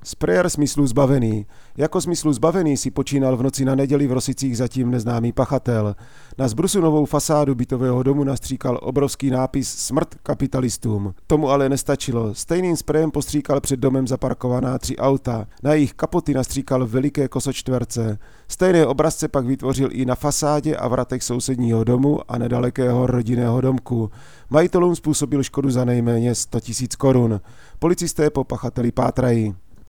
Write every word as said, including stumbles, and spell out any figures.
Sprejer smyslu zbavený. Jako smyslu zbavený si počínal v noci na neděli v Rosicích zatím neznámý pachatel. Na zbrusu novou fasádu bytového domu nastříkal obrovský nápis Smrt kapitalistům. Tomu ale nestačilo. Stejným sprejem postříkal před domem zaparkovaná tři auta. Na jejich kapoty nastříkal veliké kosočtverce. Stejné obrazce pak vytvořil i na fasádě a vratech sousedního domu a nedalekého rodinného domku. Majitelům způsobil škodu za nejméně sto tisíc korun. Policisté po pachateli pátrají.